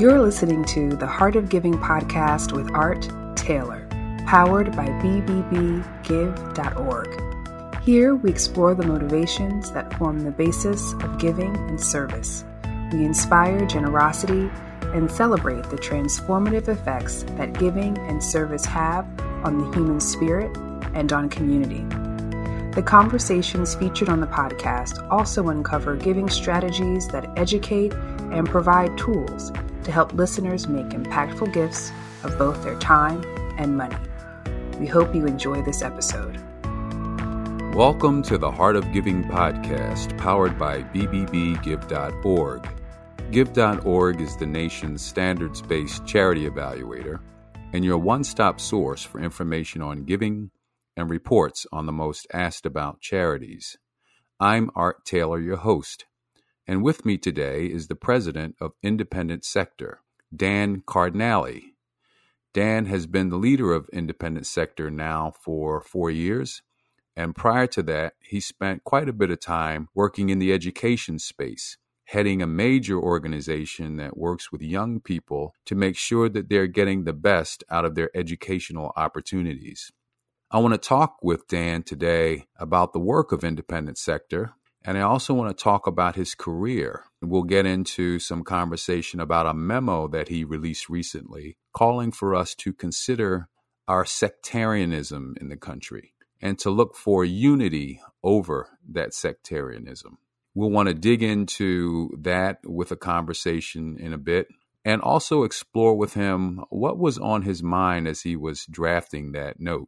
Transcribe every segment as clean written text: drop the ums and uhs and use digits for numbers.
You're listening to the Heart of Giving podcast with Art Taylor, powered by BBBGive.org. Here we explore the motivations that form the basis of giving and service. We inspire generosity and celebrate the transformative effects that giving and service have on the human spirit and on community. The conversations featured on the podcast also uncover giving strategies that educate and provide tools to help listeners make impactful gifts of both their time and money. We hope you enjoy this episode. Welcome to the Heart of Giving podcast, powered by BBBGive.org. Give.org is the nation's standards-based charity evaluator and your one-stop source for information on giving and reports on the most asked about charities. I'm Art Taylor, your host. And with me today is the president of Independent Sector, Dan Cardinale. Dan has been the leader of Independent Sector now for 4 years, and prior to that, he spent quite a bit of time working in the education space, heading a major organization that works with young people to make sure that they're getting the best out of their educational opportunities. I want to talk with Dan today about the work of Independent Sector, and I also want to talk about his career. We'll get into some conversation about a memo that he released recently calling for us to consider our sectarianism in the country and to look for unity over that sectarianism. We'll want to dig into that with a conversation in a bit and also explore with him what was on his mind as he was drafting that note.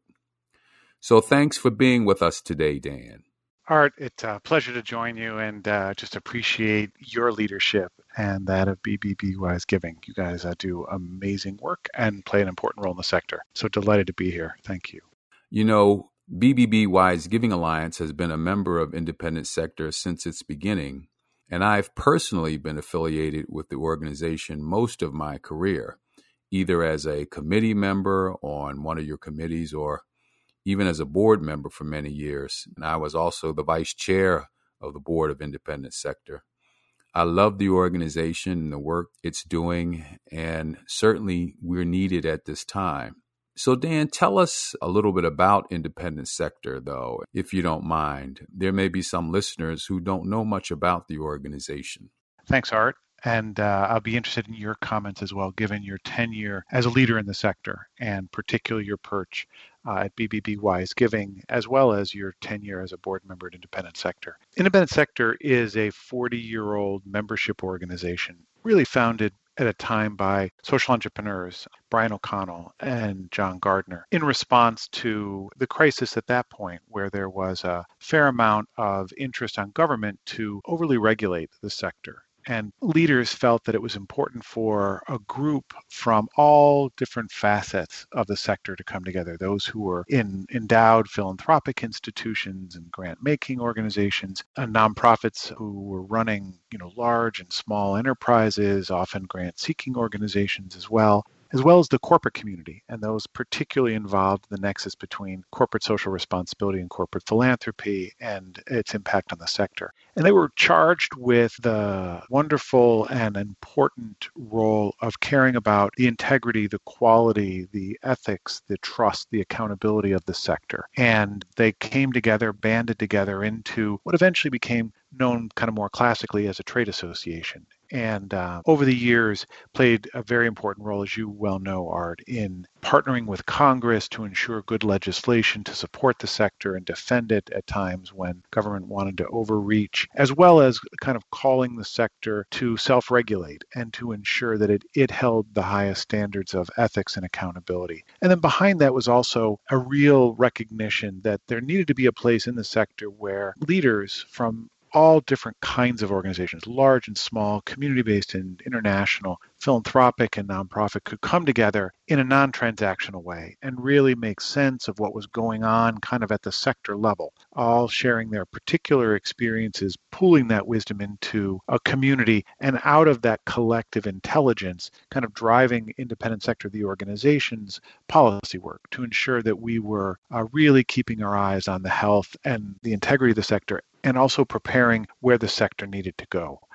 So thanks for being with us today, Dan. Art, it's a pleasure to join you and just appreciate your leadership and that of BBB Wise Giving. You guys do amazing work and play an important role in the sector. So delighted to be here. Thank you. You know, BBB Wise Giving Alliance has been a member of Independent Sector since its beginning, and I've personally been affiliated with the organization most of my career, either as a committee member on one of your committees or even as a board member for many years. And I was also the vice chair of the board of Independent Sector. I love the organization and the work it's doing, and certainly we're needed at this time. So Dan, tell us a little bit about Independent Sector, though, if you don't mind. There may be some listeners who don't know much about the organization. Thanks, Art. And I'll be interested in your comments as well, given your tenure as a leader in the sector, and particularly your perch at BBB Wise Giving, as well as your tenure as a board member at Independent Sector. Independent Sector is a 40-year-old membership organization, really founded at a time by social entrepreneurs, Brian O'Connell and John Gardner, in response to the crisis at that point, where there was a fair amount of interest on government to overly regulate the sector. And leaders felt that it was important for a group from all different facets of the sector to come together. Those who were in endowed philanthropic institutions and grant-making organizations, and nonprofits who were running, large and small enterprises, often grant-seeking organizations as well as the corporate community, and those particularly involved in the nexus between corporate social responsibility and corporate philanthropy and its impact on the sector. And they were charged with the wonderful and important role of caring about the integrity, the quality, the ethics, the trust, the accountability of the sector. And they came together, banded together into what eventually became known kind of more classically as a trade association. And over the years played a very important role, as you well know, Art, in partnering with Congress to ensure good legislation to support the sector and defend it at times when government wanted to overreach, as well as kind of calling the sector to self-regulate and to ensure that it held the highest standards of ethics and accountability. And then behind that was also a real recognition that there needed to be a place in the sector where leaders from all different kinds of organizations, large and small, community-based and international, philanthropic and nonprofit, could come together in a non-transactional way and really make sense of what was going on kind of at the sector level, all sharing their particular experiences, pooling that wisdom into a community, and out of that collective intelligence, kind of driving Independent Sector, the organization's policy work to ensure that we were really keeping our eyes on the health and the integrity of the sector, and also preparing where the sector needed to go.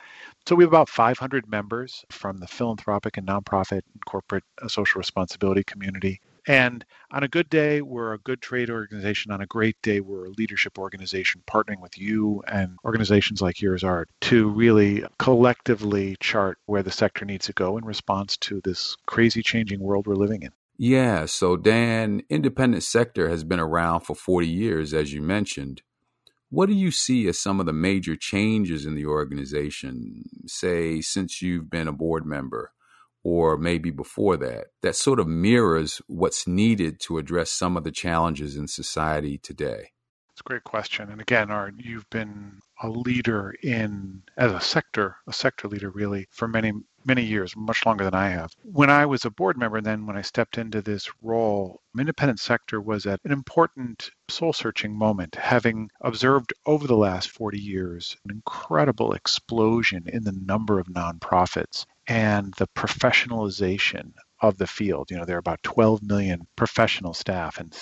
So we have about 500 members from the philanthropic and nonprofit and corporate social responsibility community. And on a good day, we're a good trade organization. On a great day, we're a leadership organization partnering with you and organizations like Yours Art to really collectively chart where the sector needs to go in response to this crazy changing world we're living in. Yeah, so Dan, independent sector has been around for 40 years, as you mentioned. What do you see as some of the major changes in the organization, say, since you've been a board member, or maybe before that sort of mirrors what's needed to address some of the challenges in society today? It's a great question. And again, Art, you've been a leader as a sector leader really for many, many years, much longer than I have. When I was a board member, and then when I stepped into this role, independent sector was at an important soul-searching moment, having observed over the last 40 years an incredible explosion in the number of nonprofits and the professionalization of the field. There are about 12 million professional staff and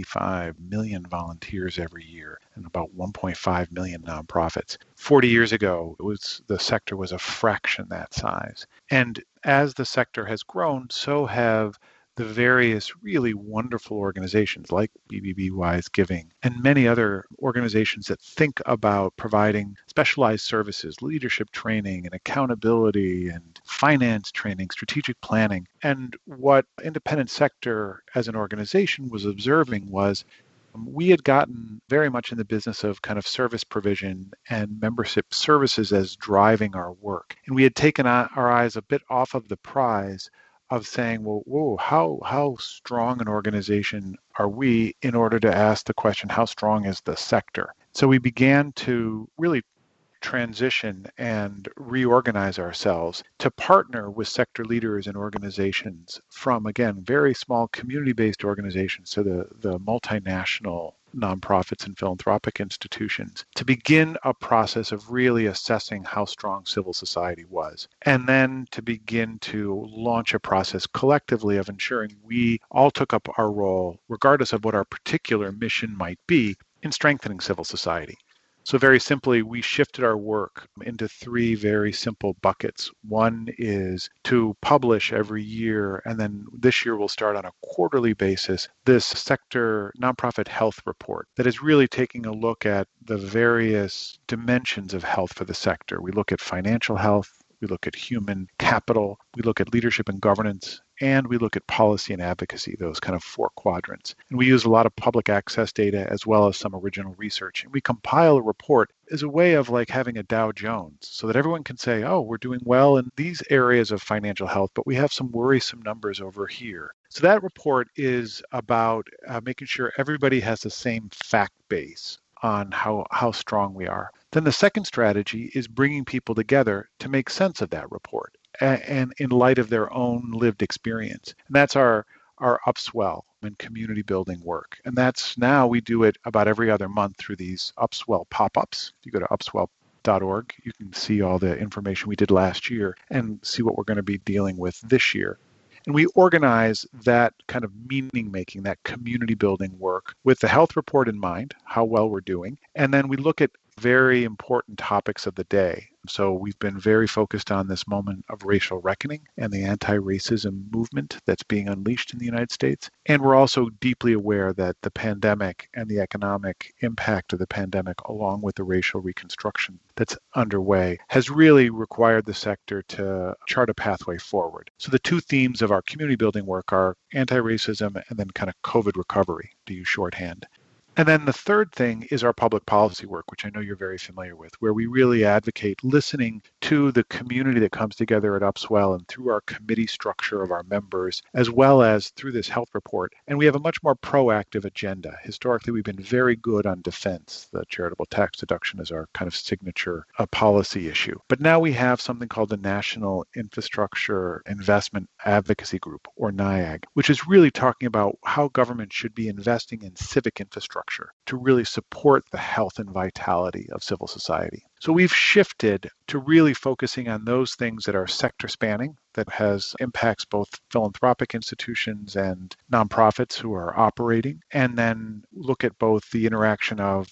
65 million volunteers every year and about 1.5 million nonprofits. 40 years ago, the sector was a fraction that size. And as the sector has grown, so have the various really wonderful organizations like BBB Wise Giving and many other organizations that think about providing specialized services, leadership training and accountability and finance training, strategic planning. And what independent sector as an organization was observing was we had gotten very much in the business of kind of service provision and membership services as driving our work. And we had taken our eyes a bit off of the prize of saying, well, whoa, how strong an organization are we in order to ask the question, how strong is the sector? So we began to really transition and reorganize ourselves to partner with sector leaders and organizations from, again, very small community-based organizations to the multinational nonprofits and philanthropic institutions to begin a process of really assessing how strong civil society was, and then to begin to launch a process collectively of ensuring we all took up our role, regardless of what our particular mission might be, in strengthening civil society. So very simply, we shifted our work into three very simple buckets. One is to publish every year, and then this year we'll start on a quarterly basis, this sector nonprofit health report that is really taking a look at the various dimensions of health for the sector. We look at financial health, we look at human capital, we look at leadership and governance, and we look at policy and advocacy, those kind of four quadrants. And we use a lot of public access data as well as some original research. And we compile a report as a way of like having a Dow Jones so that everyone can say, oh, we're doing well in these areas of financial health, but we have some worrisome numbers over here. So that report is about making sure everybody has the same fact base on how strong we are. Then the second strategy is bringing people together to make sense of that report and in light of their own lived experience. And that's our Upswell and community building work. And that's now we do it about every other month through these Upswell pop-ups. If you go to upswell.org, you can see all the information we did last year and see what we're going to be dealing with this year. And we organize that kind of meaning making, that community building work with the health report in mind, how well we're doing. And then we look at very important topics of the day. So we've been very focused on this moment of racial reckoning and the anti-racism movement that's being unleashed in the United States. And we're also deeply aware that the pandemic and the economic impact of the pandemic, along with the racial reconstruction that's underway, has really required the sector to chart a pathway forward. So the two themes of our community building work are anti-racism and then kind of COVID recovery, to use shorthand. And then the third thing is our public policy work, which I know you're very familiar with, where we really advocate listening to the community that comes together at Upswell and through our committee structure of our members, as well as through this health report. And we have a much more proactive agenda. Historically, we've been very good on defense. The charitable tax deduction is our kind of signature policy issue. But now we have something called the National Infrastructure Investment Advocacy Group, or NIAG, which is really talking about how government should be investing in civic infrastructure to really support the health and vitality of civil society. So we've shifted to really focusing on those things that are sector spanning, that has impacts both philanthropic institutions and nonprofits who are operating, and then look at both the interaction of what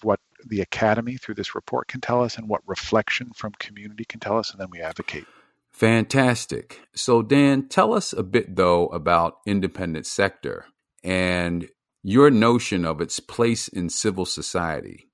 the academy through this report can tell us and what reflection from community can tell us, and then we advocate. Fantastic. So Dan, tell us a bit though about independent sector and your notion of its place in civil society.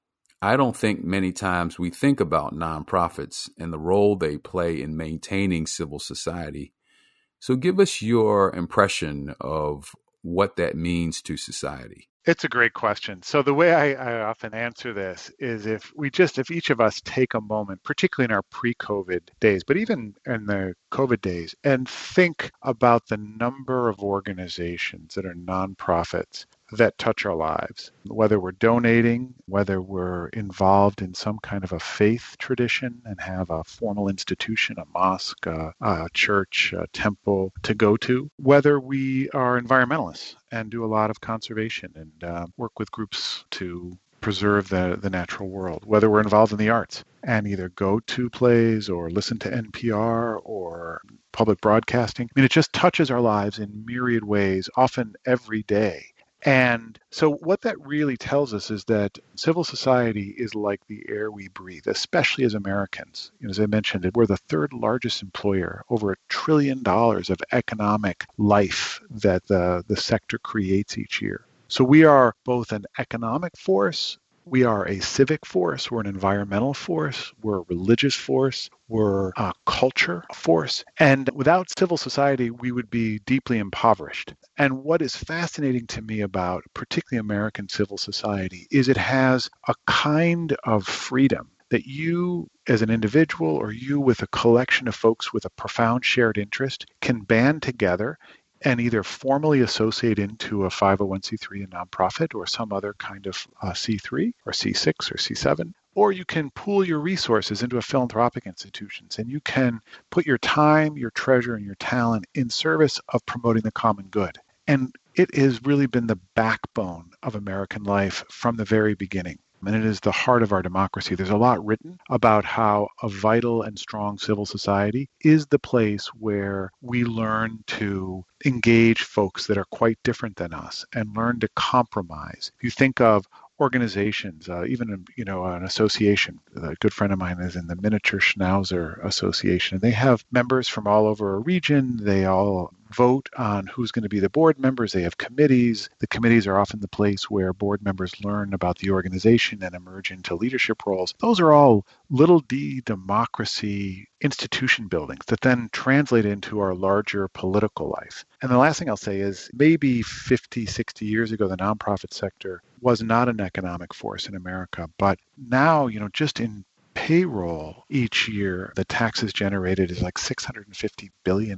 I don't think many times we think about nonprofits and the role they play in maintaining civil society. So give us your impression of what that means to society. It's a great question. So the way I often answer this is if each of us take a moment, particularly in our pre-COVID days, but even in the COVID days, and think about the number of organizations that are nonprofits that touch our lives, whether we're donating, whether we're involved in some kind of a faith tradition and have a formal institution, a mosque, a church, a temple to go to, whether we are environmentalists and do a lot of conservation and work with groups to preserve the natural world, whether we're involved in the arts and either go to plays or listen to NPR or public broadcasting. I mean, it just touches our lives in myriad ways, often every day. And so what that really tells us is that civil society is like the air we breathe, especially as Americans. As I mentioned, we're the third largest employer, over $1 trillion of economic life that the sector creates each year. So we are both an economic force, we are a civic force, we're an environmental force, we're a religious force, we're a culture force. And without civil society, we would be deeply impoverished. And what is fascinating to me about particularly American civil society is it has a kind of freedom that you as an individual or you with a collection of folks with a profound shared interest can band together and either formally associate into a 501c3, a nonprofit, or some other kind of C3 or C6 or C7, or you can pool your resources into a philanthropic institutions and you can put your time, your treasure, and your talent in service of promoting the common good. And it has really been the backbone of American life from the very beginning. And it is the heart of our democracy. There's a lot written about how a vital and strong civil society is the place where we learn to engage folks that are quite different than us and learn to compromise. If you think of organizations, even an association. A good friend of mine is in the Miniature Schnauzer Association. They have members from all over a region. They all vote on who's going to be the board members. They have committees. The committees are often the place where board members learn about the organization and emerge into leadership roles. Those are all little d democracy institution buildings that then translate into our larger political life. And the last thing I'll say is maybe 50, 60 years ago, the nonprofit sector was not an economic force in America. But now, just in payroll each year, the taxes generated is like $650 billion.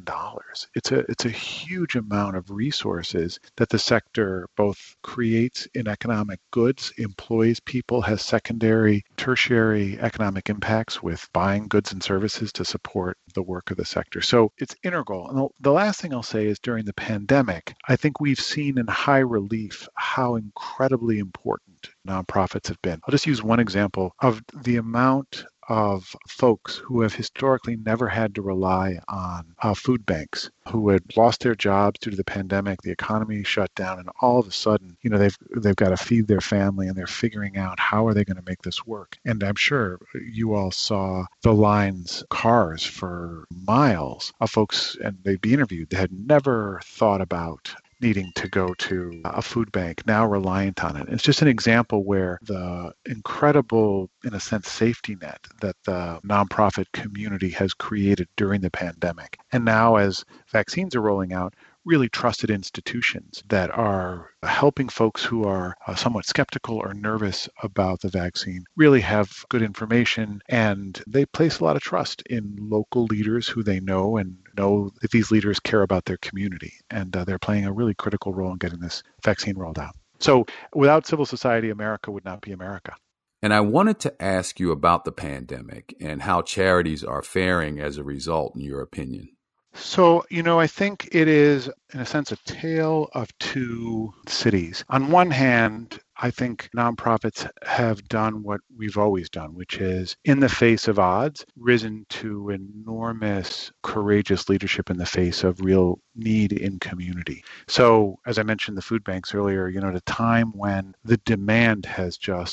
It's a huge amount of resources that the sector both creates in economic goods, employs people, has secondary, tertiary economic impacts with buying goods and services to support the work of the sector. So it's integral. And the last thing I'll say is during the pandemic, I think we've seen in high relief how incredibly important nonprofits have been. I'll just use one example of the amount of folks who have historically never had to rely on food banks, who had lost their jobs due to the pandemic, the economy shut down, and all of a sudden, they've got to feed their family and they're figuring out how are they going to make this work. And I'm sure you all saw the lines, cars for miles of folks, and they'd be interviewed, that had never thought about needing to go to a food bank, now reliant on it. It's just an example where the incredible, in a sense, safety net that the nonprofit community has created during the pandemic. And now as vaccines are rolling out, really trusted institutions that are helping folks who are somewhat skeptical or nervous about the vaccine really have good information, and they place a lot of trust in local leaders who they know and know that these leaders care about their community, and they're playing a really critical role in getting this vaccine rolled out. So without civil society, America would not be America. And I wanted to ask you about the pandemic and how charities are faring as a result, in your opinion. So, I think it is, in a sense, a tale of two cities. On one hand, I think nonprofits have done what we've always done, which is, in the face of odds, risen to enormous, courageous leadership in the face of real need in community. So, as I mentioned the food banks earlier, at a time when the demand has just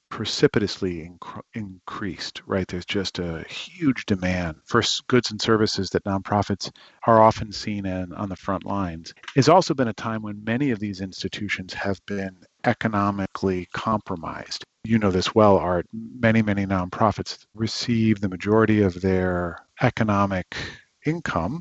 precipitously increased, right? There's just a huge demand for goods and services that nonprofits are often seen on the front lines. It's also been a time when many of these institutions have been economically compromised. You know this well, Art. Many nonprofits receive the majority of their economic income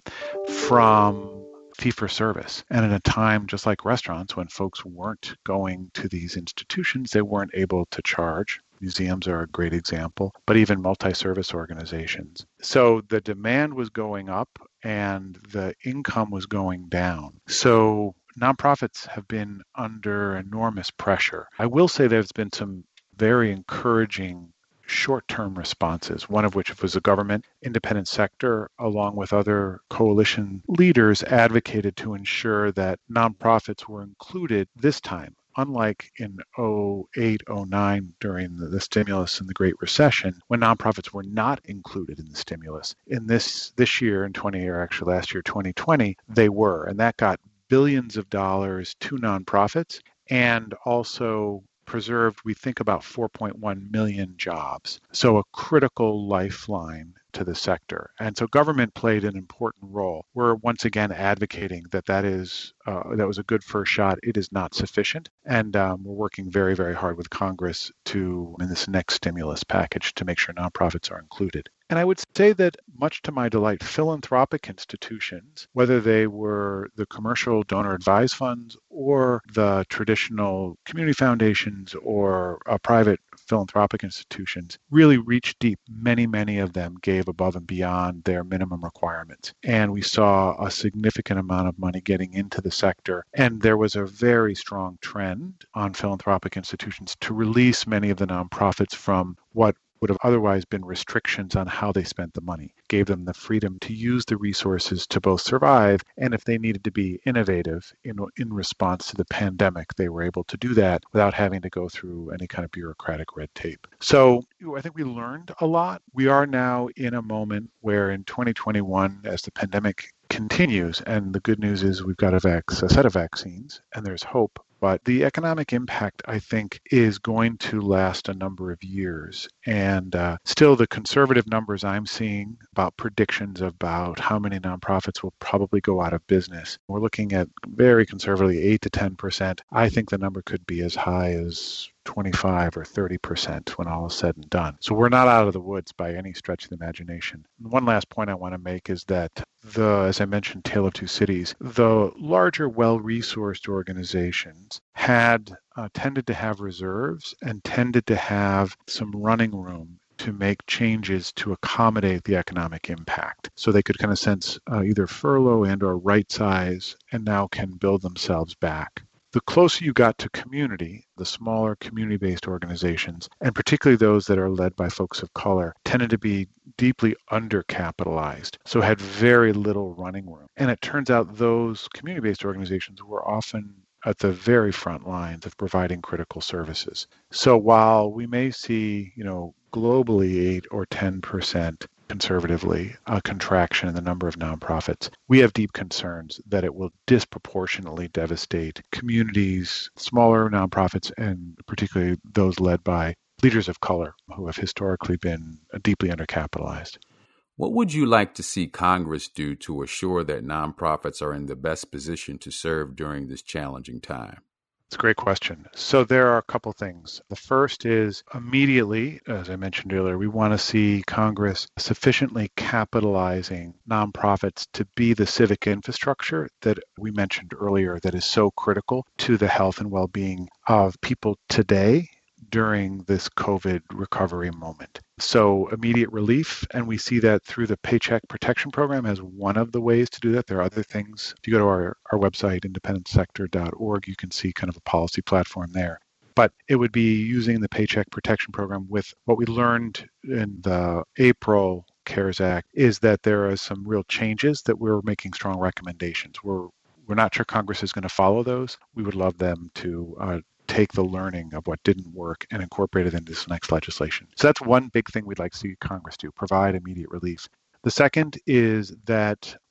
from fee-for-service. And in a time just like restaurants, when folks weren't going to these institutions, they weren't able to charge. Museums are a great example, but even multi-service organizations. So the demand was going up and the income was going down. So nonprofits have been under enormous pressure. I will say there's been some very encouraging short-term responses, one of which was the government independent sector, along with other coalition leaders, advocated to ensure that nonprofits were included this time. Unlike in 2008, 2009 during the stimulus and the Great Recession, when nonprofits were not included in the stimulus. In this year, in last year, 2020, they were, and that got billions of dollars to nonprofits and also preserved, we think, about 4.1 million jobs. So a critical lifeline to the sector. And so government played an important role. We're once again advocating that was a good first shot. It is not sufficient. And we're working very, very hard with Congress in this next stimulus package to make sure nonprofits are included. And I would say that, much to my delight, philanthropic institutions, whether they were the commercial donor advised funds or the traditional community foundations or private philanthropic institutions, really reached deep. Many of them gave above and beyond their minimum requirements. And we saw a significant amount of money getting into the sector. And there was a very strong trend on philanthropic institutions to release many of the nonprofits from what would have otherwise been restrictions on how they spent the money, gave them the freedom to use the resources to both survive, and if they needed to be innovative in response to the pandemic, they were able to do that without having to go through any kind of bureaucratic red tape. So I think we learned a lot. We are now in a moment where in 2021, as the pandemic continues, and the good news is we've got a set of vaccines, and there's hope. But the economic impact, I think, is going to last a number of years. And still, the conservative numbers I'm seeing about predictions about how many nonprofits will probably go out of business, we're looking at very conservatively 8 to 10%. I think the number could be as high as 25 or 30% when all is said and done. So we're not out of the woods by any stretch of the imagination. One last point I want to make is that as I mentioned, Tale of Two Cities, the larger, well-resourced organizations had tended to have reserves and tended to have some running room to make changes to accommodate the economic impact. So they could kind of sense either furlough and or right size, and now can build themselves back. The closer you got to community, the smaller community-based organizations, and particularly those that are led by folks of color, tended to be deeply undercapitalized, so had very little running room. And it turns out those community-based organizations were often at the very front lines of providing critical services. So while we may see, globally 8 or 10% conservatively, a contraction in the number of nonprofits, we have deep concerns that it will disproportionately devastate communities, smaller nonprofits, and particularly those led by leaders of color who have historically been deeply undercapitalized. What would you like to see Congress do to assure that nonprofits are in the best position to serve during this challenging time? It's a great question. So there are a couple things. The first is immediately, as I mentioned earlier, we want to see Congress sufficiently capitalizing nonprofits to be the civic infrastructure that we mentioned earlier that is so critical to the health and well-being of people today during this COVID recovery moment. So immediate relief, and we see that through the Paycheck Protection Program as one of the ways to do that. There are other things. If you go to our website, independentsector.org, you can see kind of a policy platform there. But it would be using the Paycheck Protection Program with what we learned in the April CARES Act is that there are some real changes that we're making strong recommendations. We're not sure Congress is going to follow those. We would love them to take the learning of what didn't work and incorporate it into this next legislation. So that's one big thing we'd like to see Congress do, provide immediate relief. The second is that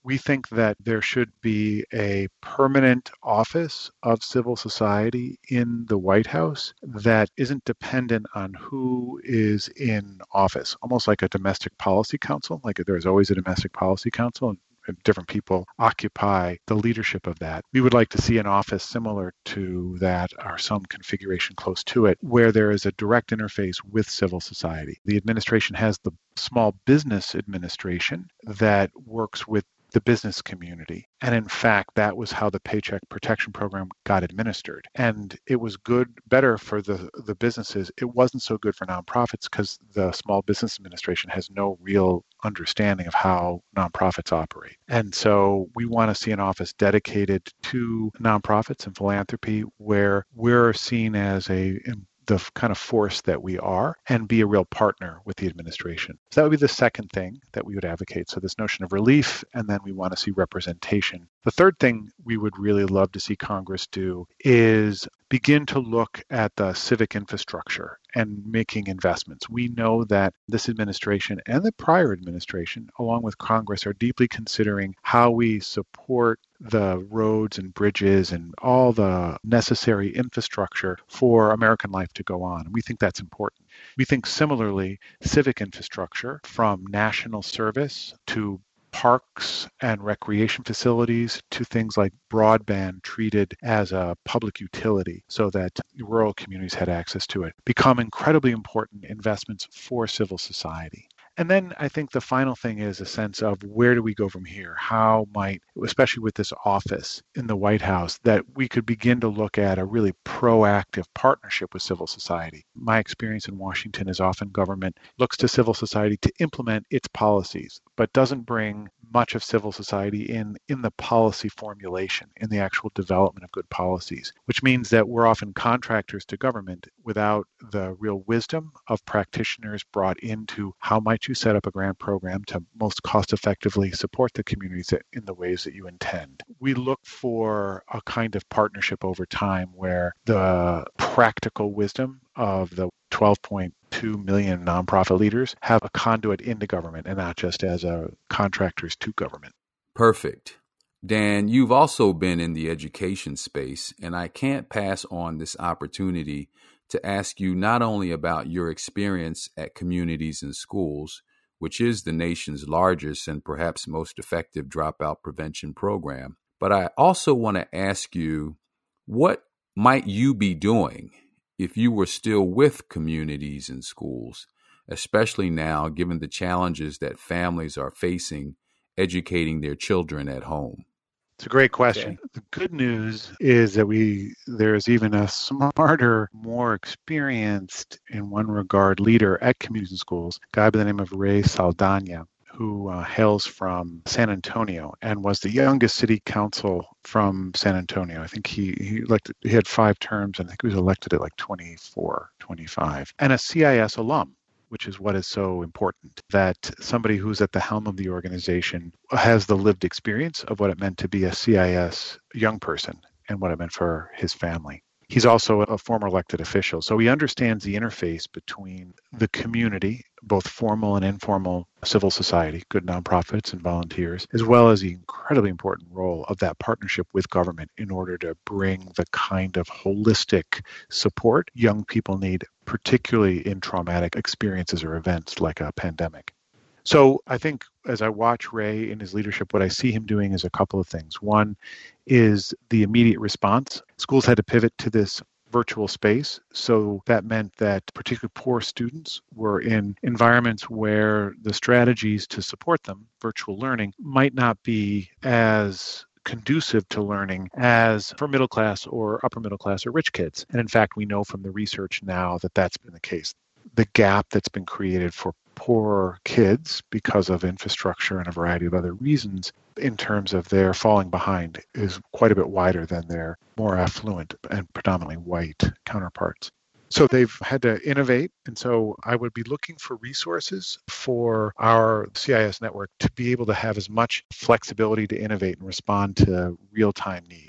We think that there should be a permanent office of civil society in the White House that isn't dependent on who is in office, almost like a domestic policy council. Like there's always a domestic policy council, and different people occupy the leadership of that. We would like to see an office similar to that, or some configuration close to it, where there is a direct interface with civil society. The administration has the Small Business Administration that works with the business community. And in fact, that was how the Paycheck Protection Program got administered. And it was better for the businesses. It wasn't so good for nonprofits because the Small Business Administration has no real understanding of how nonprofits operate. And so we want to see an office dedicated to nonprofits and philanthropy where we're seen as the kind of force that we are and be a real partner with the administration. So that would be the second thing that we would advocate. So this notion of relief, and then we want to see representation. The third thing we would really love to see Congress do is begin to look at the civic infrastructure and making investments. We know that this administration and the prior administration, along with Congress, are deeply considering how we support the roads and bridges and all the necessary infrastructure for American life to go on. And we think that's important. We think similarly, civic infrastructure, from national service to parks and recreation facilities to things like broadband treated as a public utility so that rural communities had access to it, become incredibly important investments for civil society. And then I think the final thing is a sense of where do we go from here? How might, especially with this office in the White House, that we could begin to look at a really proactive partnership with civil society. My experience in Washington is often government looks to civil society to implement its policies, but doesn't bring much of civil society in the policy formulation, in the actual development of good policies, which means that we're often contractors to government without the real wisdom of practitioners brought into how might you set up a grant program to most cost effectively support the communities in the ways that you intend. We look for a kind of partnership over time where the practical wisdom of the 12.2 million nonprofit leaders have a conduit into government and not just as contractors to government. Perfect. Dan, you've also been in the education space, and I can't pass on this opportunity to ask you not only about your experience at Communities in Schools, which is the nation's largest and perhaps most effective dropout prevention program, but I also want to ask you, what might you be doing if you were still with Communities in Schools, especially now given the challenges that families are facing educating their children at home? It's a great question. Okay. The good news is that there's even a smarter, more experienced, in one regard, leader at Communities in Schools, a guy by the name of Ray Saldana, who hails from San Antonio and was the youngest city council from San Antonio. I think he had 5 terms, and I think he was elected at like 24, 25, and a CIS alum, which is what is so important, that somebody who's at the helm of the organization has the lived experience of what it meant to be a CIS young person and what it meant for his family. He's also a former elected official, so he understands the interface between the community, both formal and informal civil society, good nonprofits and volunteers, as well as the incredibly important role of that partnership with government in order to bring the kind of holistic support young people need, particularly in traumatic experiences or events like a pandemic. So I think as I watch Ray in his leadership, what I see him doing is a couple of things. One is the immediate response. Schools had to pivot to this virtual space. So that meant that particularly poor students were in environments where the strategies to support them, virtual learning, might not be as conducive to learning as for middle class or upper middle class or rich kids. And in fact, we know from the research now that that's been the case. The gap that's been created for poor kids because of infrastructure and a variety of other reasons in terms of their falling behind is quite a bit wider than their more affluent and predominantly white counterparts. So they've had to innovate. And so I would be looking for resources for our CIS network to be able to have as much flexibility to innovate and respond to real-time needs.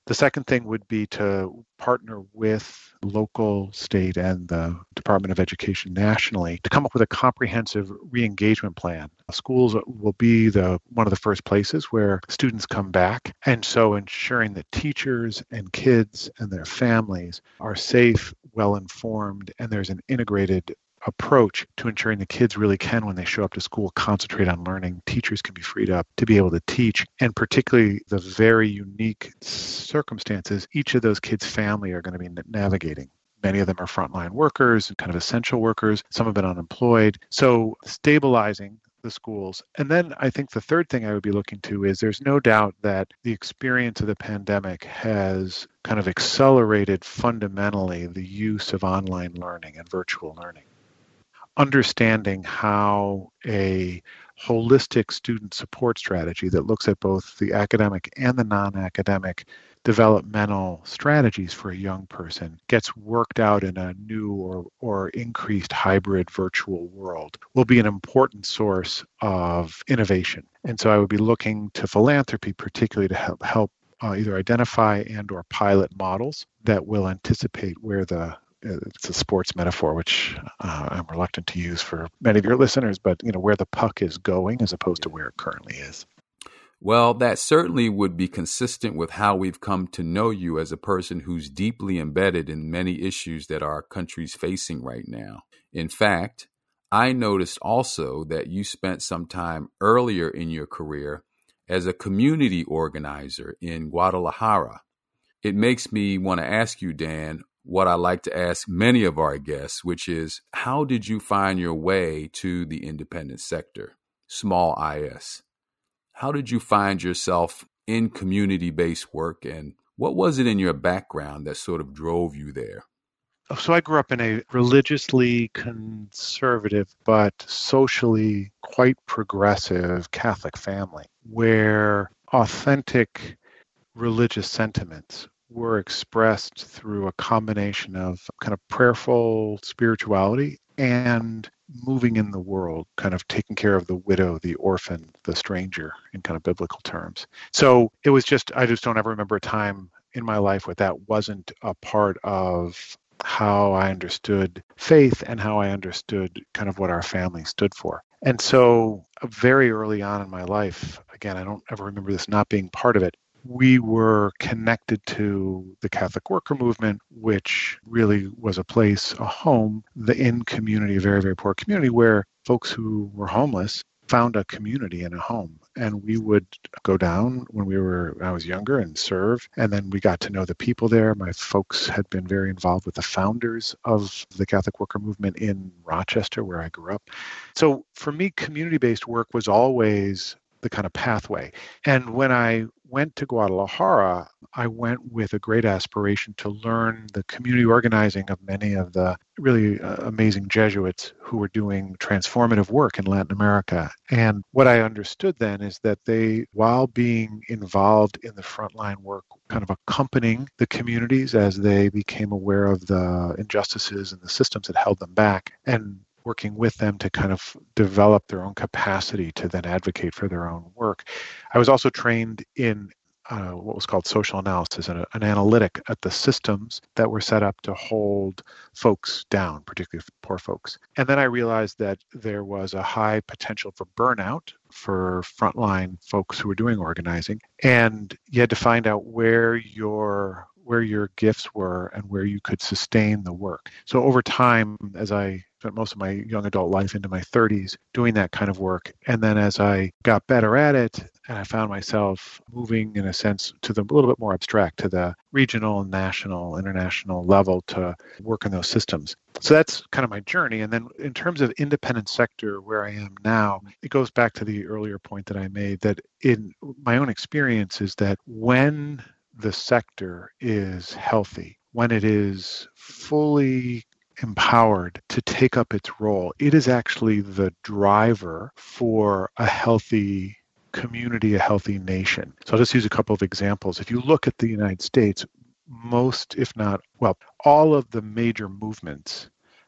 The second thing would be to partner with local, state, and the Department of Education nationally to come up with a comprehensive re-engagement plan. Schools will be one of the first places where students come back, and so ensuring that teachers and kids and their families are safe, well-informed, and there's an integrated approach to ensuring the kids really can, when they show up to school, concentrate on learning. Teachers can be freed up to be able to teach, and particularly the very unique circumstances each of those kids' family are going to be navigating. Many of them are frontline workers and kind of essential workers. Some have been unemployed. So stabilizing the schools. And then I think the third thing I would be looking to is there's no doubt that the experience of the pandemic has kind of accelerated fundamentally the use of online learning and virtual learning. Understanding how a holistic student support strategy that looks at both the academic and the non-academic developmental strategies for a young person gets worked out in a new or increased hybrid virtual world will be an important source of innovation. And so I would be looking to philanthropy particularly to help either identify and or pilot models that will anticipate where it's a sports metaphor, which I'm reluctant to use for many of your listeners, but where the puck is going as opposed to where it currently is. Well, that certainly would be consistent with how we've come to know you as a person who's deeply embedded in many issues that our country's facing right now. In fact, I noticed also that you spent some time earlier in your career as a community organizer in Guadalajara. It makes me want to ask you, Dan, what I like to ask many of our guests, which is, how did you find your way to the independent sector, small IS? How did you find yourself in community-based work, and what was it in your background that sort of drove you there? So I grew up in a religiously conservative but socially quite progressive Catholic family where authentic religious sentiments were expressed through a combination of kind of prayerful spirituality and moving in the world, kind of taking care of the widow, the orphan, the stranger in kind of biblical terms. So it was I just don't ever remember a time in my life where that wasn't a part of how I understood faith and how I understood kind of what our family stood for. And so very early on in my life, again, I don't ever remember this not being part of it, we were connected to the Catholic worker movement, which really was a place, a home, in community, a very, very poor community where folks who were homeless found a community and a home. And we would go down when I was younger and serve. And then we got to know the people there. My folks had been very involved with the founders of the Catholic worker movement in Rochester, where I grew up. So for me, community-based work was always the kind of pathway. And when I went to Guadalajara, I went with a great aspiration to learn the community organizing of many of the really amazing Jesuits who were doing transformative work in Latin America. And what I understood then is that they, while being involved in the frontline work, kind of accompanying the communities as they became aware of the injustices and the systems that held them back, and working with them to kind of develop their own capacity to then advocate for their own work. I was also trained in what was called social analysis, an analytic at the systems that were set up to hold folks down, particularly poor folks. And then I realized that there was a high potential for burnout for frontline folks who were doing organizing. And you had to find out where your gifts were and where you could sustain the work. So over time, as I spent most of my young adult life into my 30s doing that kind of work, and then as I got better at it, and I found myself moving in a sense to a little bit more abstract, to the regional, national, international level to work in those systems. So that's kind of my journey. And then in terms of independent sector, where I am now, it goes back to the earlier point that I made, that in my own experience is that when the sector is healthy, when it is fully empowered to take up its role, it is actually the driver for a healthy community, a healthy nation. So I'll just use a couple of examples. If you look at the United States, most, if not, all of the major movements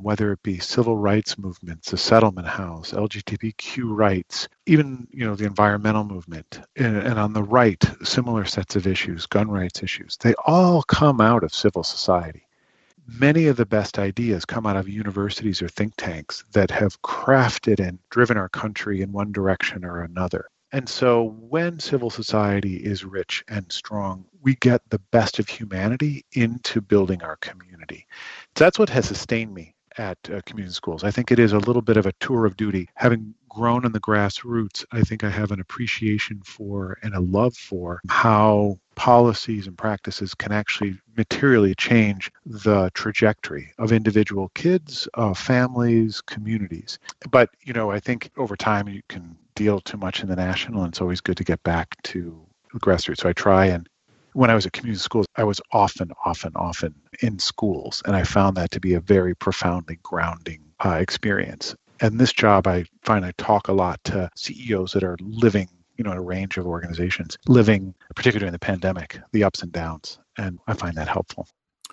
whether it be civil rights movements, the settlement house, LGBTQ rights, even, the environmental movement. And on the right, similar sets of issues, gun rights issues, they all come out of civil society. Many of the best ideas come out of universities or think tanks that have crafted and driven our country in one direction or another. And so when civil society is rich and strong, we get the best of humanity into building our community. So that's what has sustained me at community schools. I think it is a little bit of a tour of duty. Having grown in the grassroots, I think I have an appreciation for and a love for how policies and practices can actually materially change the trajectory of individual kids, families, communities. But, I think over time you can deal too much in the national, and it's always good to get back to the grassroots. So I try, and when I was at community schools, I was often in schools, and I found that to be a very profoundly grounding experience. And this job, I find I talk a lot to CEOs that are living, in a range of organizations, living, particularly during the pandemic, the ups and downs, and I find that helpful.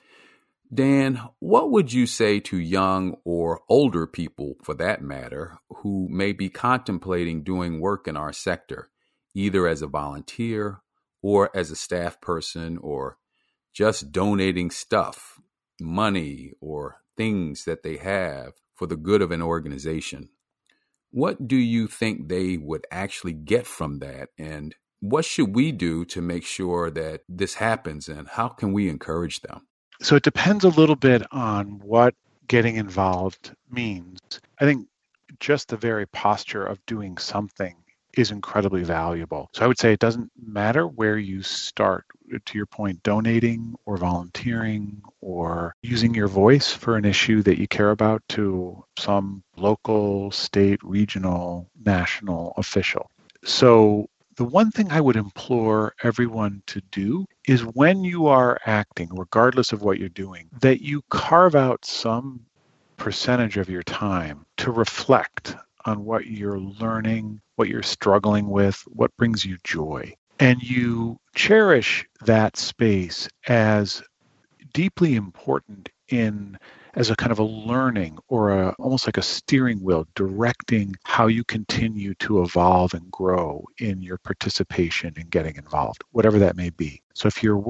Dan, what would you say to young or older people, for that matter, who may be contemplating doing work in our sector, either as a volunteer or as a staff person, or just donating stuff, money, or things that they have for the good of an organization? What do you think they would actually get from that? And what should we do to make sure that this happens? And how can we encourage them? So it depends a little bit on what getting involved means. I think just the very posture of doing something is incredibly valuable. So I would say it doesn't matter where you start, to your point, donating or volunteering or using your voice for an issue that you care about to some local, state, regional, national official. So the one thing I would implore everyone to do is when you are acting, regardless of what you're doing, that you carve out some percentage of your time to reflect on what you're learning, what you're struggling with, what brings you joy. And you cherish that space as deeply important as a kind of a learning or almost like a steering wheel directing how you continue to evolve and grow in your participation in getting involved, whatever that may be. So if you're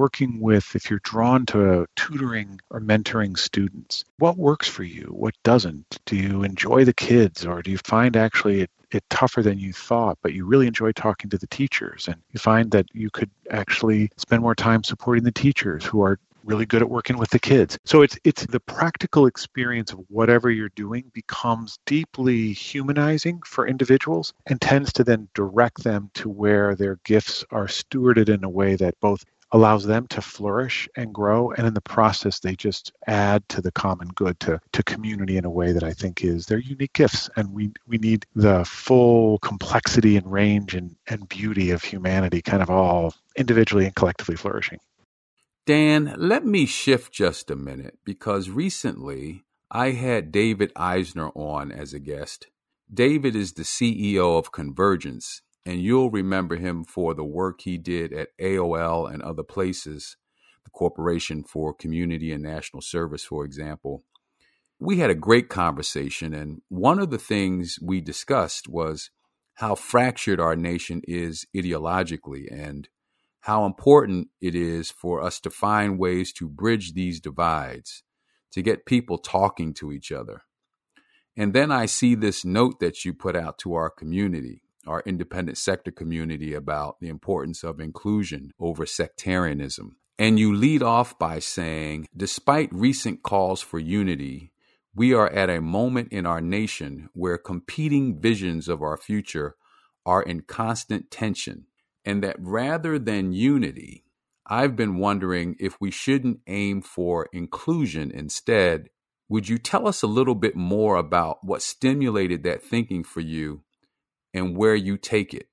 drawn to tutoring or mentoring students, what works for you? What doesn't? Do you enjoy the kids, or do you find actually it tougher than you thought, but you really enjoy talking to the teachers, and you find that you could actually spend more time supporting the teachers who are really good at working with the kids? So it's the practical experience of whatever you're doing becomes deeply humanizing for individuals and tends to then direct them to where their gifts are stewarded in a way that both allows them to flourish and grow, and in the process they just add to the common good, to community in a way that I think is their unique gifts. And we need the full complexity and range and beauty of humanity kind of all individually and collectively flourishing. Dan, let me shift just a minute, because recently I had David Eisner on as a guest. David is the CEO of Convergence, and you'll remember him for the work he did at AOL and other places, the Corporation for Community and National Service, for example. We had a great conversation, and one of the things we discussed was how fractured our nation is ideologically, and how important it is for us to find ways to bridge these divides, to get people talking to each other. And then I see this note that you put out to our community, our independent sector community, about the importance of inclusion over sectarianism. And you lead off by saying, despite recent calls for unity, we are at a moment in our nation where competing visions of our future are in constant tension. And that rather than unity, I've been wondering if we shouldn't aim for inclusion instead. Would you tell us a little bit more about what stimulated that thinking for you and where you take it?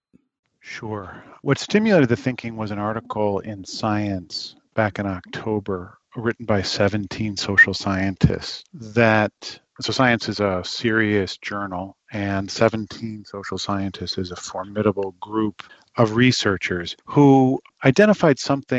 Sure. What stimulated the thinking was an article in Science back in October, written by 17 social scientists. So Science is a serious journal, and 17 social scientists is a formidable group of researchers who identified something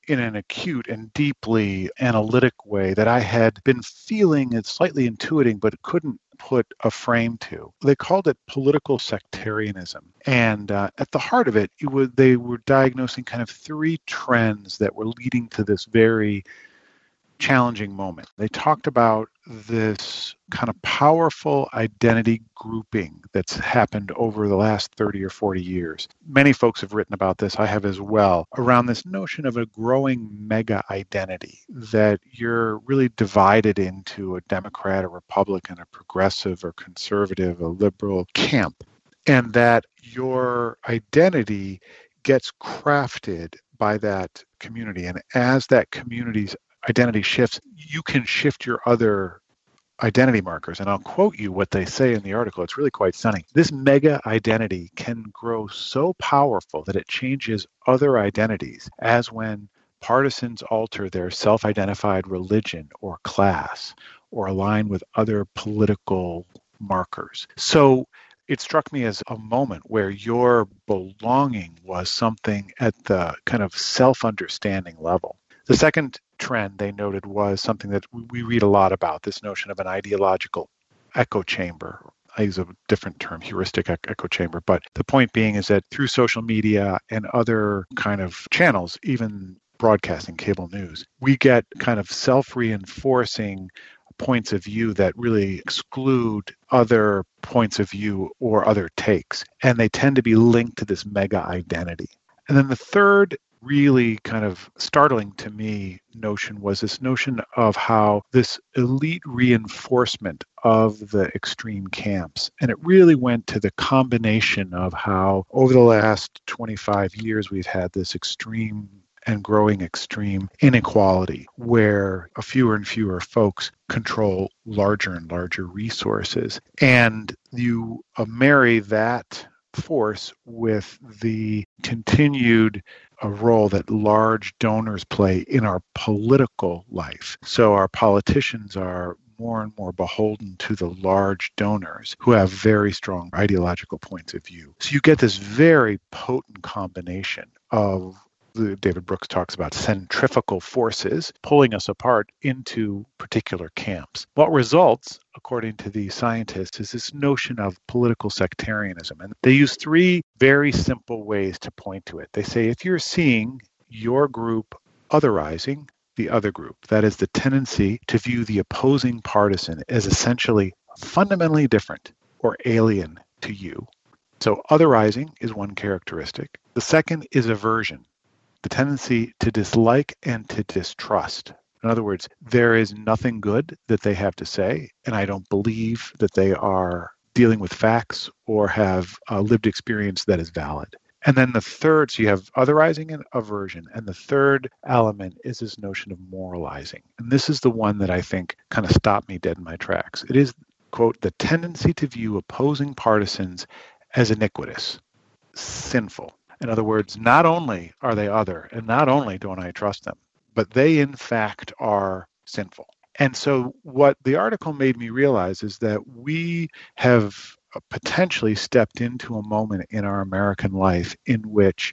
in an acute and deeply analytic way that I had been feeling and slightly intuiting, but couldn't put a frame to. They called it political sectarianism. And at the heart of it, they were diagnosing kind of three trends that were leading to this very challenging moment. They talked about this kind of powerful identity grouping that's happened over the last 30 or 40 years. Many folks have written about this, I have as well, around this notion of a growing mega identity, that you're really divided into a Democrat, a Republican, a progressive or conservative, a liberal camp, and that your identity gets crafted by that community. And as that community's identity shifts, you can shift your other identity markers. And I'll quote you what they say in the article. It's really quite stunning. This mega identity can grow so powerful that it changes other identities, as when partisans alter their self-identified religion or class or align with other political markers. So it struck me as a moment where your belonging was something at the kind of self-understanding level. The second trend they noted was something that we read a lot about, this notion of an ideological echo chamber. I use a different term, heuristic echo chamber. But the point being is that through social media and other kind of channels, even broadcasting, cable news, we get kind of self-reinforcing points of view that really exclude other points of view or other takes. And they tend to be linked to this mega identity. And then the third really kind of startling to me notion was this notion of how this elite reinforcement of the extreme camps. And it really went to the combination of how over the last 25 years we've had this extreme and growing extreme inequality where fewer and fewer folks control larger and larger resources. And you marry that force with the continued role that large donors play in our political life. So our politicians are more and more beholden to the large donors who have very strong ideological points of view. So you get this very potent combination of David Brooks talks about centrifugal forces pulling us apart into particular camps. What results, according to the scientists, is this notion of political sectarianism. And they use three very simple ways to point to it. They say if you're seeing your group otherizing the other group, that is the tendency to view the opposing partisan as essentially fundamentally different or alien to you. So otherizing is one characteristic. The second is aversion, the tendency to dislike and to distrust. In other words, there is nothing good that they have to say, and I don't believe that they are dealing with facts or have a lived experience that is valid. And then the third, so you have otherizing and aversion, and the third element is this notion of moralizing. And this is the one that I think kind of stopped me dead in my tracks. It is, quote, the tendency to view opposing partisans as iniquitous, sinful. In other words, not only are they other, and not only don't I trust them, but they in fact are sinful. And so what the article made me realize is that we have potentially stepped into a moment in our American life in which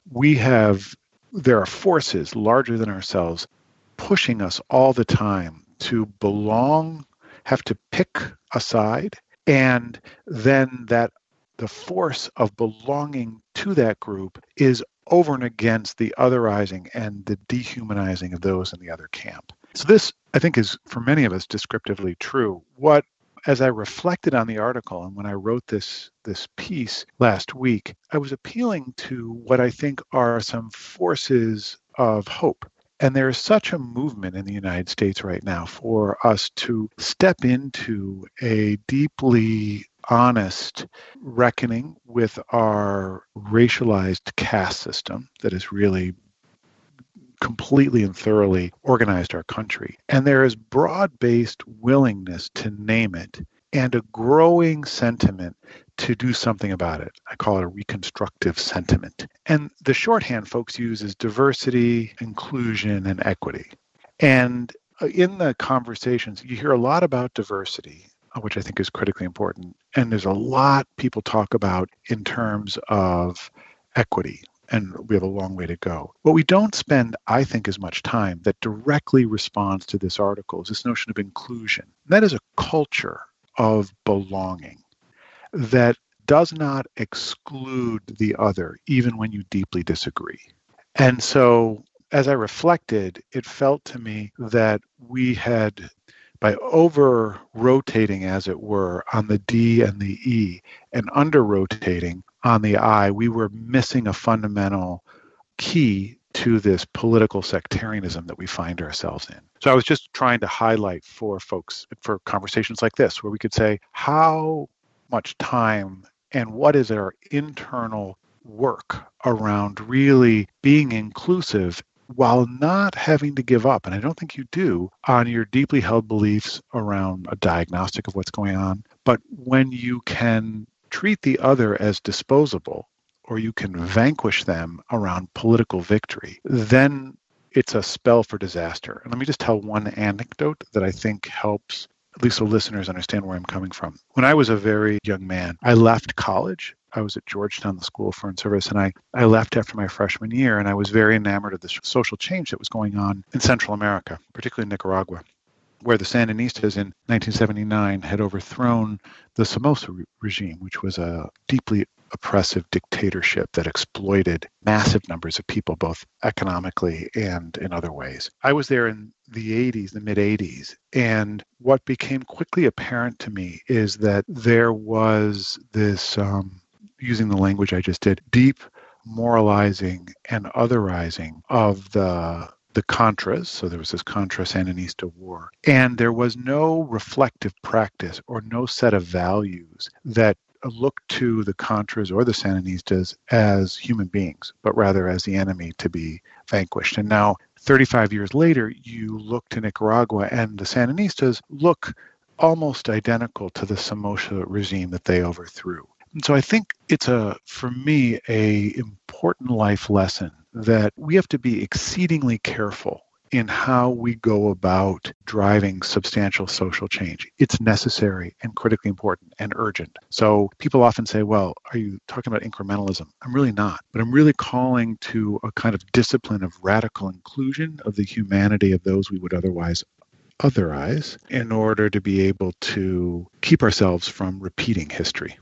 there are forces larger than ourselves pushing us all the time to belong, have to pick a side, and then that the force of belonging to that group is over and against the otherizing and the dehumanizing of those in the other camp. So this, I think, is for many of us descriptively true. As I reflected on the article and when I wrote this piece last week, I was appealing to what I think are some forces of hope. And there is such a movement in the United States right now for us to step into a deeply honest reckoning with our racialized caste system that has really completely and thoroughly organized our country. And there is broad-based willingness to name it and a growing sentiment to do something about it. I call it a reconstructive sentiment. And the shorthand folks use is diversity, inclusion, and equity. And in the conversations, you hear a lot about diversity, which I think is critically important. And there's a lot people talk about in terms of equity. and we have a long way to go. What we don't spend, I think, as much time that directly responds to this article is this notion of inclusion. That is a culture of belonging that does not exclude the other, even when you deeply disagree. And so, as I reflected, it felt to me that we had, by over-rotating, as it were, on the D and the E, and under-rotating on the I, we were missing a fundamental key to this political sectarianism that we find ourselves in. So I was just trying to highlight for folks, for conversations like this, where we could say, how much time and what is our internal work around really being inclusive while not having to give up, and I don't think you do, on your deeply held beliefs around a diagnostic of what's going on. But when you can treat the other as disposable, or you can vanquish them around political victory, then it's a spell for disaster. And let me just tell one anecdote that I think helps at least the listeners understand where I'm coming from. When I was a very young man, I left college. I was at Georgetown, the School of Foreign Service, and I left after my freshman year, and I was very enamored of the social change that was going on in Central America, particularly Nicaragua, where the Sandinistas in 1979 had overthrown the Somoza regime, which was a deeply oppressive dictatorship that exploited massive numbers of people, both economically and in other ways. I was there in the 80s, the mid-80s, and what became quickly apparent to me is that there was this, using the language I just did, deep moralizing and otherizing of the Contras. So there was this Contra-Sandinista war. And there was no reflective practice or no set of values that look to the Contras or the Sandinistas as human beings, but rather as the enemy to be vanquished. And now, 35 years later, you look to Nicaragua and the Sandinistas look almost identical to the Somoza regime that they overthrew. And so I think it's for me, a important life lesson that we have to be exceedingly careful in how we go about driving substantial social change. It's necessary and critically important and urgent. So people often say, well, are you talking about incrementalism? I'm really not, but I'm really calling to a kind of discipline of radical inclusion of the humanity of those we would otherwise otherize in order to be able to keep ourselves from repeating history.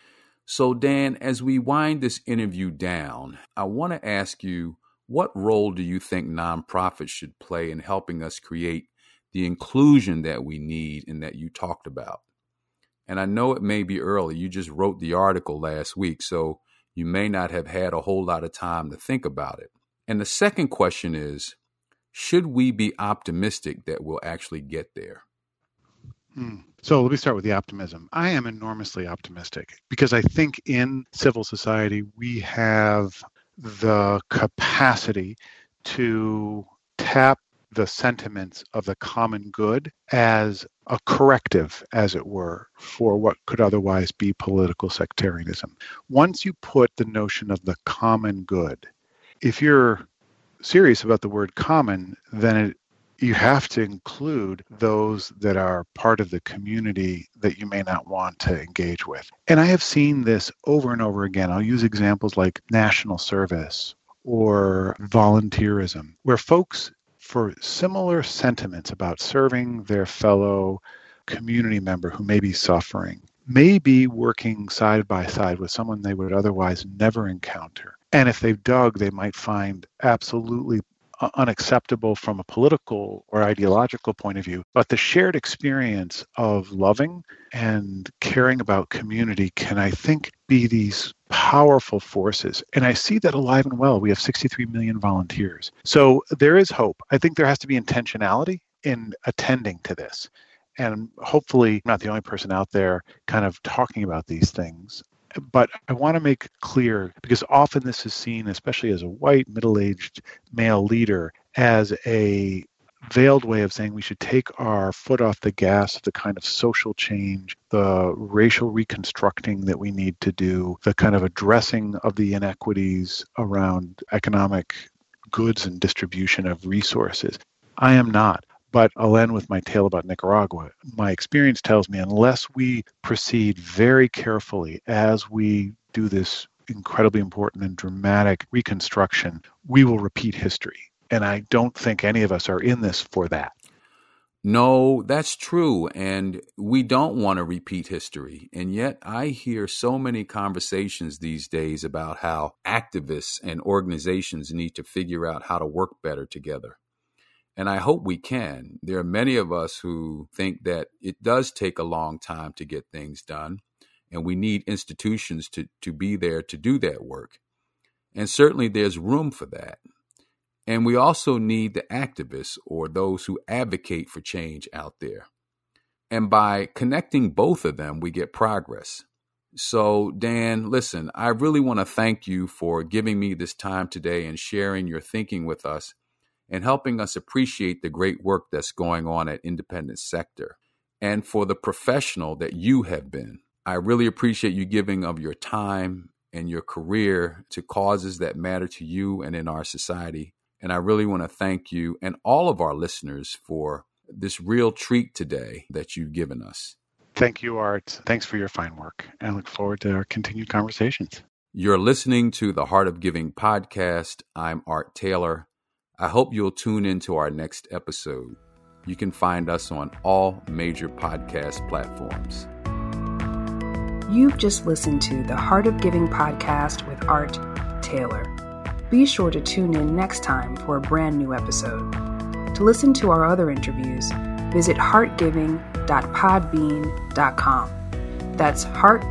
So, Dan, as we wind this interview down, I want to ask you, what role do you think nonprofits should play in helping us create the inclusion that we need and that you talked about? And I know it may be early. You just wrote the article last week, so you may not have had a whole lot of time to think about it. And the second question is, should we be optimistic that we'll actually get there? So let me start with the optimism. I am enormously optimistic because I think in civil society, we have the capacity to tap the sentiments of the common good as a corrective, as it were, for what could otherwise be political sectarianism. Once you put the notion of the common good, if you're serious about the word common, then you have to include those that are part of the community that you may not want to engage with. And I have seen this over and over again. I'll use examples like national service or volunteerism, where folks, for similar sentiments about serving their fellow community member who may be suffering, may be working side by side with someone they would otherwise never encounter. And if they've dug, they might find absolutely unacceptable from a political or ideological point of view, but the shared experience of loving and caring about community can, I think, be these powerful forces. And I see that alive and well. We have 63 million volunteers. So there is hope. I think there has to be intentionality in attending to this. And hopefully, I'm not the only person out there kind of talking about these things. But I want to make clear, because often this is seen, especially as a white, middle-aged male leader, as a veiled way of saying we should take our foot off the gas of the kind of social change, the racial reconstructing that we need to do, the kind of addressing of the inequities around economic goods and distribution of resources. I am not. But I'll end with my tale about Nicaragua. My experience tells me unless we proceed very carefully as we do this incredibly important and dramatic reconstruction, we will repeat history. And I don't think any of us are in this for that. No, that's true. And we don't want to repeat history. And yet I hear so many conversations these days about how activists and organizations need to figure out how to work better together. And I hope we can. There are many of us who think that it does take a long time to get things done, and we need institutions to be there to do that work. And certainly there's room for that. And we also need the activists or those who advocate for change out there. And by connecting both of them, we get progress. So, Dan, listen, I really want to thank you for giving me this time today and sharing your thinking with us and helping us appreciate the great work that's going on at Independent Sector and for the professional that you have been. I really appreciate you giving of your time and your career to causes that matter to you and in our society. And I really want to thank you and all of our listeners for this real treat today that you've given us. Thank you, Art. Thanks for your fine work. I look forward to our continued conversations. You're listening to the Heart of Giving podcast. I'm Art Taylor. I hope you'll tune into our next episode. You can find us on all major podcast platforms. You've just listened to the Heart of Giving podcast with Art Taylor. Be sure to tune in next time for a brand new episode. To listen to our other interviews, visit heartgiving.podbean.com. That's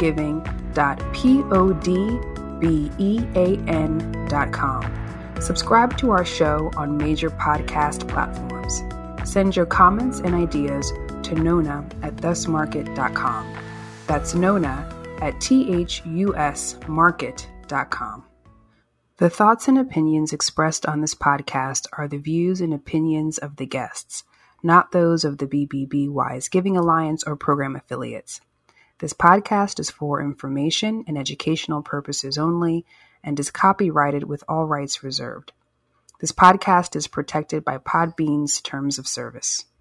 heartgiving.podbean.com. Subscribe to our show on major podcast platforms. Send your comments and ideas to Nona at thusmarket.com. That's Nona at thusmarket.com. The thoughts and opinions expressed on this podcast are the views and opinions of the guests, not those of the BBB Wise Giving Alliance or program affiliates. This podcast is for information and educational purposes only and is copyrighted with all rights reserved. This podcast is protected by Podbean's terms of service.